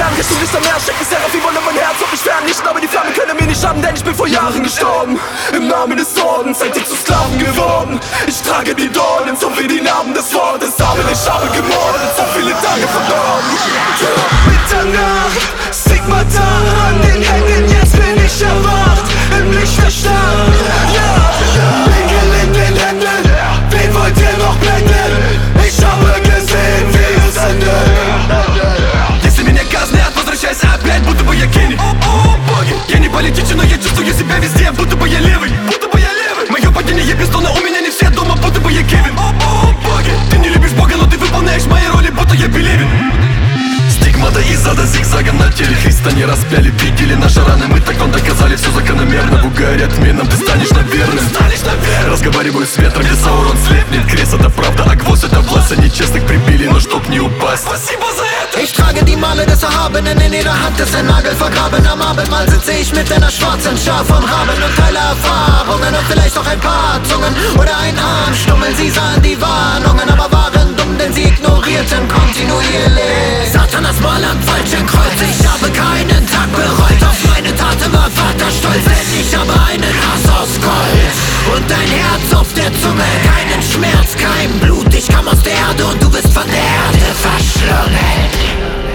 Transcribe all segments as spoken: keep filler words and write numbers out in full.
Stern Richtung Lichtermeer, schicken Seraphim wollen mein Herz und mich fernrichten, aber die Flammen können mir nicht schaden, denn ich bin vor Jahren gestorben. Im Namen des Ordens seid ihr zu Sklaven geworden. Ich trage die Dornen, so wie die Narben des Wortes. Aber ich habe gemordet, so viele Tage verloren. Mitternacht, Stigmata an den Händen, jetzt bin ich erwacht, im Licht der Stadt. Ja, Nägel in den Händen, wen wollt ihr noch blenden? Ich habe gesehen, wie es endet. Если меня казнят, возвращайся опять, будто бы я Кенни. Я не политичен, но я чувствую себя везде, будто бы я левый, будто бы я левый. Мое падение без тона, у меня не все дома, будто бы я Кевин. Ты не любишь Бога, но ты выполняешь мои роли, будто я Белевин. Стигмата из ада зигзагом на теле Христа не распяли, видели наши раны. Мы так он доказали, все закономерно. В угаре отменам ты станешь наверным. Разговариваю с ветром, где Саурон слепнет. Крест это правда, а гвоздь это власть. Нечестных прибили, но чтоб не упасть. Спасибо за это. Ich trage die Male des Erhabenen, in jeder Hand ist ein Nagel vergraben. Am Abendmahl sitze ich mit einer schwarzen Schar von Raben und teile Erfahrungen und vielleicht noch ein paar Zungen oder ein Armstummel. Sie sahen die Warnungen, aber waren dumm, denn sie ignorierten kontinuierlich Satanas Mal am falschen Kreuz. Ich habe keinen Tag bereut, auf meine Taten war Vater stolz, denn ich habe einen Hass aus Gold und ein Herz auf der Zunge. Keinen Schmerz, kein Blut, ich kam aus der Erde und du bist von der Erde verschlungen.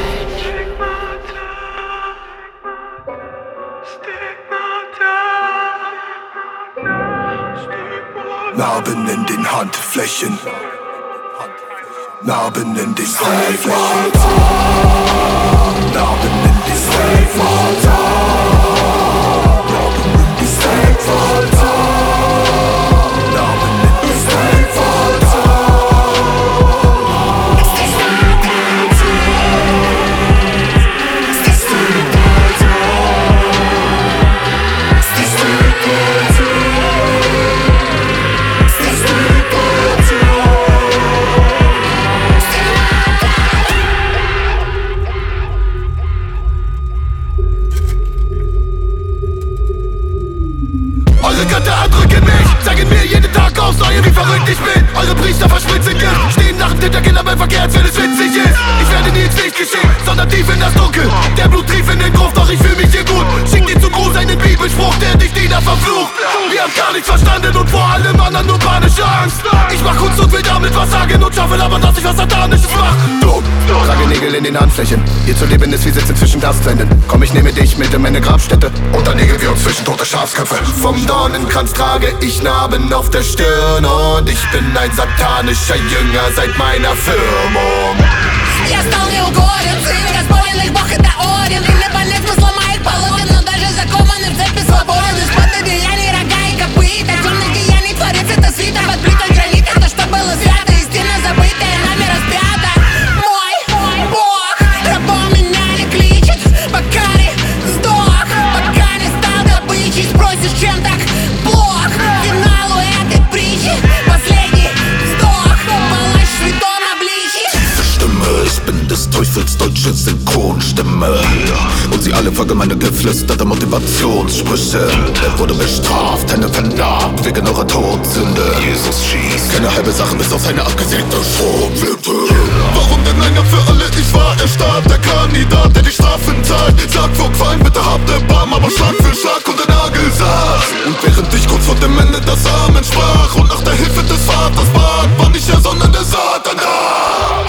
Narben in den Handflächen, Narben in den Handflächen, Narben in den Handflächen, Narben in die Handflächen, Narben in die Eure Götter erdrücken mich, zeigen mir jeden Tag aufs Neue, wie verrückt ich bin. Eure Priester verspritzen Gift, stehen nach dem Hinterkinder beim Verkehr, als wenn es witzig ist. Ich werde nie ins Licht geschickt, sondern tief in das Dunkel. Der Blut trief in den Gruft, doch ich fühl mich hier gut. Schick dir zu groß einen Bibelspruch, der dich nieder verflucht. Wir haben gar nichts verstanden und vor allem anderen nur panische Angst. Ich mach Kunst und will damit was sagen und schaffe aber, dass ich was Satanisches mach. Du, trage Nägel in den Handflächen. Hier zu leben ist wie sitzen zwischen Gastwänden. Komm, ich nehme dich mit in meine Grabstätte und dann legen wir uns zwischen tote Schafsköpfe. Vom Dornenkranz trage ich Narben auf der Stirn und ich bin ein satanischer Jünger seit meiner Firmung. Я стал неугоден, сын Господень, Бог это Один. И не полез смысла моих полотен, но даже закованный в цепи свободен. Из-под одеяний рога и копыта, темных деяний творится это свита. Под плитой гранит, это что было свято, истина забытая, нами распята. Мой, мой Бог, рабом меня не кличет, пока не сдох, пока не стал добычей. Спросишь, чем так плох? Финалу этой притчи последний вздох, палач в святом обличье. Stimme, ich bin des Teufels deutsche Synchronstimme. Und sie alle folgen meine geflüsterte Motivationssprüche. Er wurde bestraft, Hände vernarbt wegen eurer Todsünde. Jesus schießt keine halbe Sache bis auf seine abgesägte Schrotflinte. Warum denn einer für alle? Ich war erstarb, der Kandidat, der die Strafen zahlt. Sag vor Qualm, bitte habt Erbarm, aber Schlag für Schlag und der Nagel saß. Und während ich kurz vor dem Ende das Amen sprach und nach der Hilfe des Vaters bat, war nicht er, sondern der Satan da.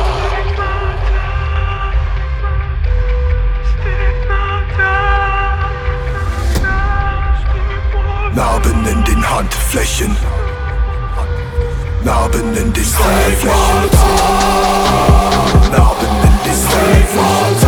Narben in den Handflächen, Narben in den Handflächen, Narben in den Handflächen.